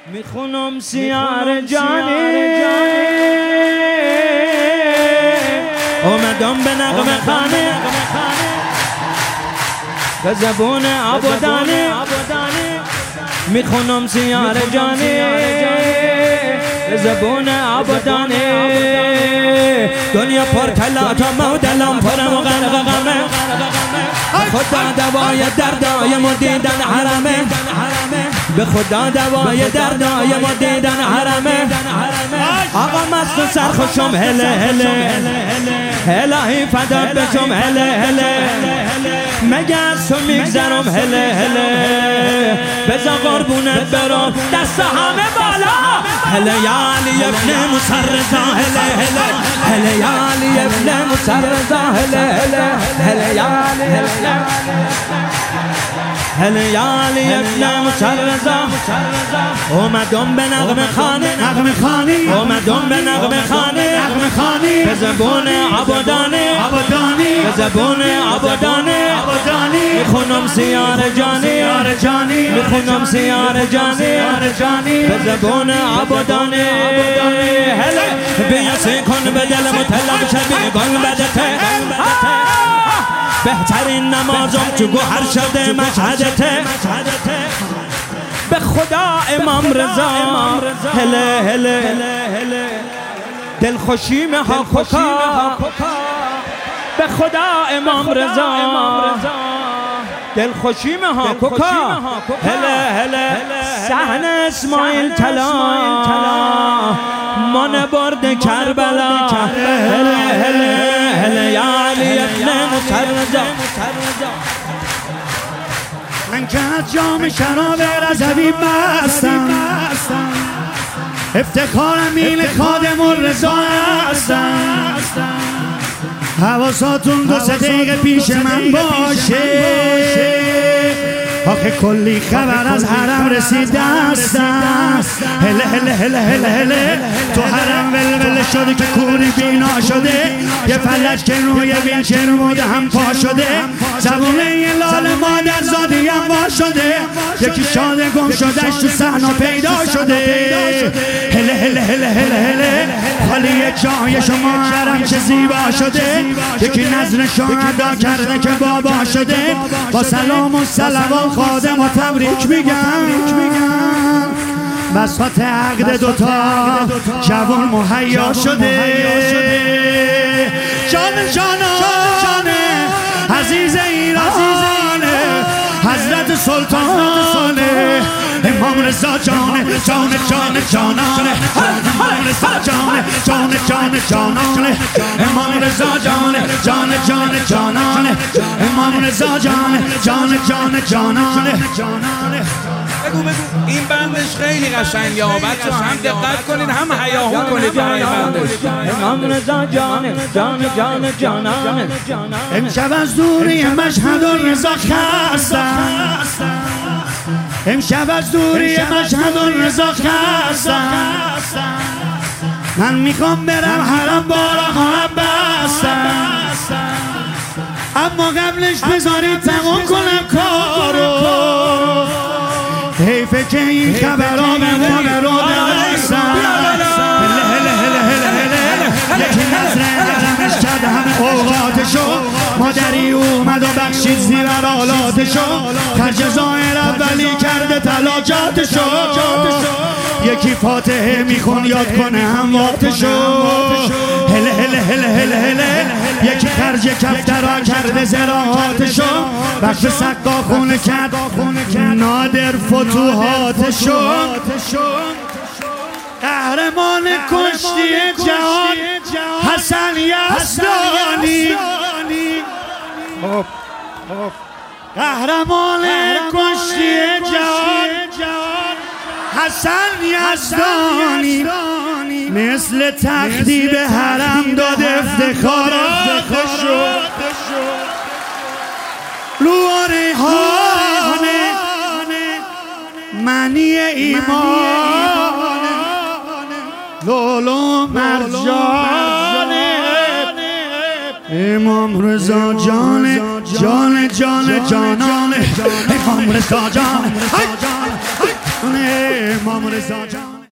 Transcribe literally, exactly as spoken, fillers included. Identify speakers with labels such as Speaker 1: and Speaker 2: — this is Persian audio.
Speaker 1: میخونم سیار جانی اومدم به نغمه خانه به زبون عبودانی میخونم سیار جانی به زبون عبودانی دنیا پر تلات و مودلم پر مغرق غمه خدا دوای دردای ما دیدن حرمه به خدا دوای دردای ما دیدن حرمه آقا مست و سرخوشم هله هله الهی فدا بشم هله هله مگه از تو میگذرم هله هله بزا قربونت برم دست همه بالا هله یا علی ابن مسرزا هله هله هله یا علی ابن مسرزا هله هله هله یا علی هله یا علی ابن مسرزا اومدم به نغمه خانه
Speaker 2: نغمه خانی
Speaker 1: اومدم به نغمه خانه
Speaker 2: نغمه خانی
Speaker 1: به زبون عبودانی
Speaker 2: عبودانی
Speaker 1: به زبون عبودانی
Speaker 2: عبودانی
Speaker 1: میخونم سیار جانی
Speaker 2: سیار جانی
Speaker 1: میخونم سیار جانی
Speaker 2: سیار جانی
Speaker 1: به زبون عبودانی هله بیا سی کن به دل مطلب شبیه گل بدته بهترین نمازم تو گوهر شده مشهدته به خدا امام رضا هله هله دل خوشی مه ها کوکا به خدا امام رضا دل خوشی مه ها کوکا هله هله صحن اسماعیل طلا من برد کربلا هله هله هله یا علی ابن مسرزا
Speaker 2: من که از جام شراب رضوی مستم افتخارم این خادم الرضا هستم حواساتون دو سه دقیقه پیش من باشه آخه کلی خبر از حرم رسیده هستم هله هله هله هله هله تو حرم ولول شده که کوری بینا شده یه فلج که روی ویلچر موده هم پا شده زبونه یه لال مادر زادی هم وا شده یکی شاده گم شدهش تو صحنا پیدا شده هله هله هله هله هله خالی جای شما حرم چه زیبا شده یکی نظر شما ادا کرده که بابا شده با سلام و صلوات خادم و تبریک میگم بساط عقد دوتا جوان مهیا شده جان جانانه عزیز ایرانه حضرت سلطانه امام رضا جانه جان جان جانانه امام رضا جانه جان جان جانانه امام رضا جانه جان جان جانانه امام رضا جانه جان جان جانانه
Speaker 3: بگو بگو این بندش خیلی قشنگه ها بچه هم دقت کنین هم هیاهو کنید در این بندش
Speaker 1: امام رضا جان جان جان جانانه
Speaker 2: امشب از دوری مشهد الرضا خستم امشب از دوری مشهد الرضا خستم من میخوام برم حرم بارا خواهم بستم اما قبلش بذارید تمام کنم کارو حیفه که این خبرها به ما رو درستم یکی نظر حرمش کرده همه اوقاتشو مادری اومد و بخشید زیر آلاتشو خرج ظاهر اولی کرده تلاجاتشو یکی فاتحه میخون یاد کنه هم وقتشو هله هله هله هله هله یکی خرج کفترا کرده زراعاتشو بخش سقا خونه کرد نادر فتوحاتشو قهرمان کشتی جهان حسن یزدانی قهرمان کشتی جهان حسن یزدانی مثل تختی به حرم داد افتخاراتشو رو ریحانه معنی ایمان لولو مرجانه امام رضا جان جان جان جانانه امام رضا جان امام رضا جان